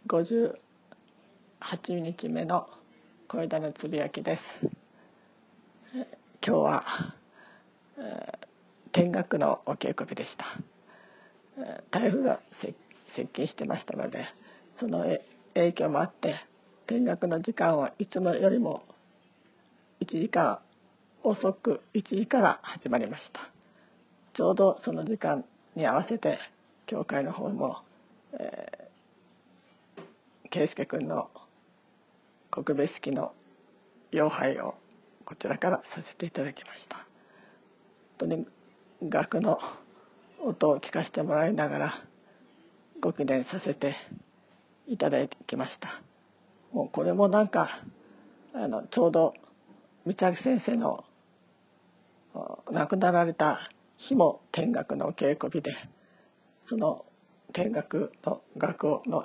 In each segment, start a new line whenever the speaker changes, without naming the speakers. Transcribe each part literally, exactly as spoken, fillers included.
ごじゅうはちにちめの小枝のつぶやきです。今日は、えー、見学のお稽古日でした。えー、台風が接近してましたので、その影響もあって見学の時間はいつもよりもいちじかん遅くいちじから始まりました。ちょうどその時間に合わせて教会の方も、えー、圭介君の告別式の要拝をこちらからさせていただきました。本当に楽の音を聞かせてもらいながらご記念させていただきました。もうこれもなんかあのちょうど三明先生の亡くなられた日も見学の稽古日で、その見学の楽の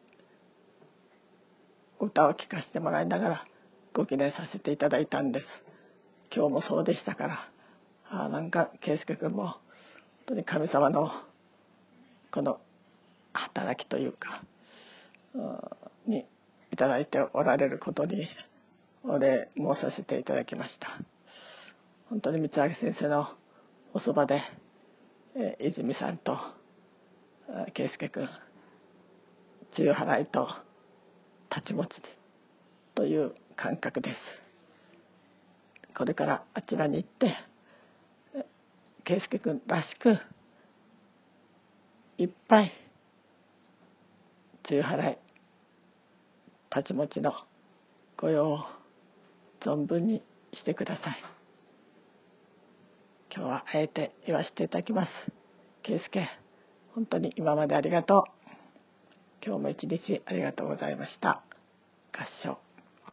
歌を聴かせてもらいながらご記念させていただいたんです。今日もそうでしたから、あなんか圭介君も本当に神様のこの働きというかにいただいておられることにお礼申させていただきました。本当に三明先生のおそばで、えー、泉さんと圭介君、梅雨払いと太刀持ちという感覚です。これからあちらに行って圭介君らしくいっぱい梅雨払い太刀持ちの御用を存分にしてください。今日はあえて言わせていただきます。圭介、本当に今までありがとう。今日も一日ありがとうございました。合唱。